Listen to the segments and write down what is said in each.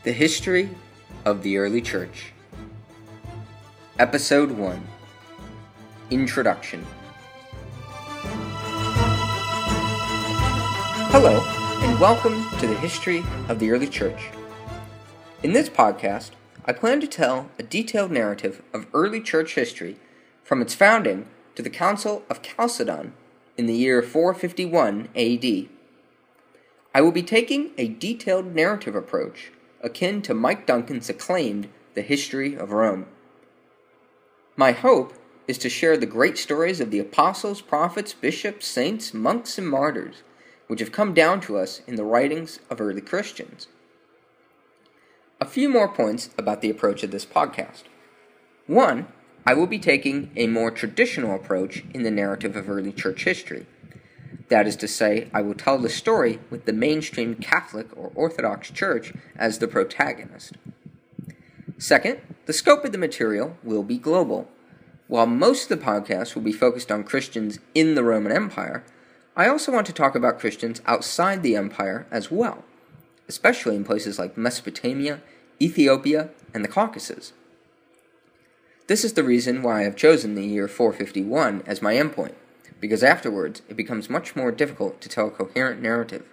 The History of the Early Church. Episode 1. Introduction. Hello, and welcome to the History of the Early Church. In this podcast, I plan to tell a detailed narrative of early church history from its founding to the Council of Chalcedon in the year 451 AD. I will be taking a detailed narrative approach akin to Mike Duncan's acclaimed The History of Rome. My hope is to share the great stories of the apostles, prophets, bishops, saints, monks, and martyrs, which have come down to us in the writings of early Christians. A few more points about the approach of this podcast. 1. I will be taking a more traditional approach in the narrative of early church history. That is to say, I will tell the story with the mainstream Catholic or Orthodox Church as the protagonist. 2. The scope of the material will be global. While most of the podcast will be focused on Christians in the Roman Empire, I also want to talk about Christians outside the empire as well, especially in places like Mesopotamia, Ethiopia, and the Caucasus. This is the reason why I have chosen the year 451 as my endpoint, because afterwards it becomes much more difficult to tell a coherent narrative.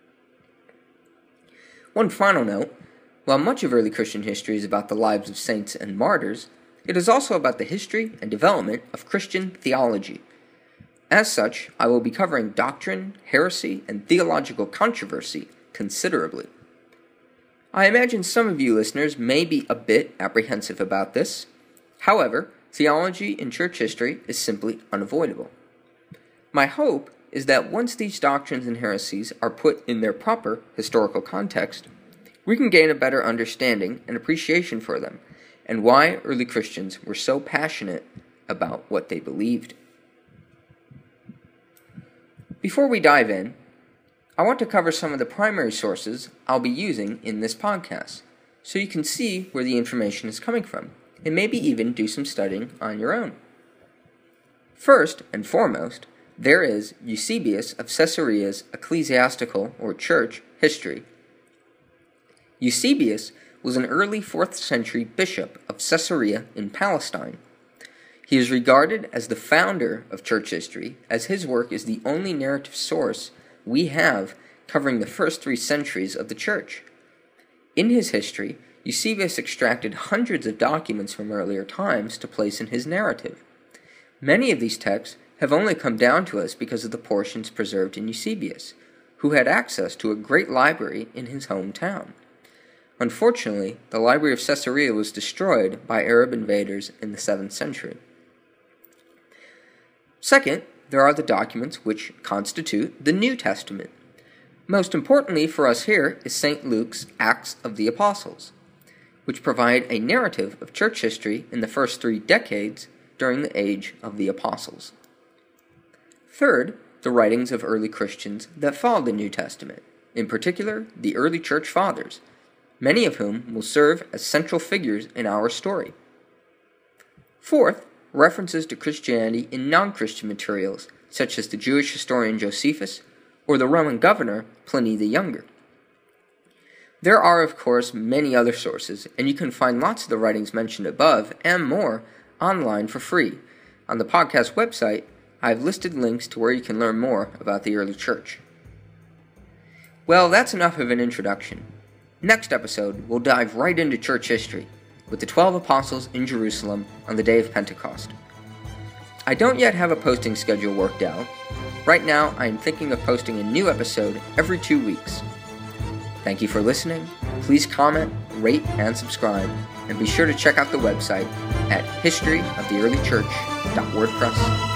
One final note, while much of early Christian history is about the lives of saints and martyrs, it is also about the history and development of Christian theology. As such, I will be covering doctrine, heresy, and theological controversy considerably. I imagine some of you listeners may be a bit apprehensive about this. However, theology in church history is simply unavoidable. My hope is that once these doctrines and heresies are put in their proper historical context, we can gain a better understanding and appreciation for them, and why early Christians were so passionate about what they believed. Before we dive in, I want to cover some of the primary sources I'll be using in this podcast, so you can see where the information is coming from, and maybe even do some studying on your own. First and foremost, there is Eusebius of Caesarea's ecclesiastical or church history. Eusebius was an early 4th century bishop of Caesarea in Palestine. He is regarded as the founder of church history, as his work is the only narrative source we have covering the first 3 centuries of the church. In his history, Eusebius extracted hundreds of documents from earlier times to place in his narrative. Many of these texts have only come down to us because of the portions preserved in Eusebius, who had access to a great library in his hometown. Unfortunately, the library of Caesarea was destroyed by Arab invaders in the 7th century. Second, there are the documents which constitute the New Testament. Most importantly for us here is St. Luke's Acts of the Apostles, which provide a narrative of church history in the first 3 decades during the age of the Apostles. Third, the writings of early Christians that followed the New Testament, in particular the early church fathers, many of whom will serve as central figures in our story. Fourth, references to Christianity in non-Christian materials, such as the Jewish historian Josephus or the Roman governor Pliny the Younger. There are, of course, many other sources, and you can find lots of the writings mentioned above and more online for free. On the podcast website, I've listed links to where you can learn more about the early church. Well, that's enough of an introduction. Next episode, we'll dive right into church history, with the 12 apostles in Jerusalem on the day of Pentecost. I don't yet have a posting schedule worked out. Right now, I am thinking of posting a new episode every 2 weeks. Thank you for listening. Please comment, rate, and subscribe, and be sure to check out the website at historyoftheearlychurch.wordpress.com.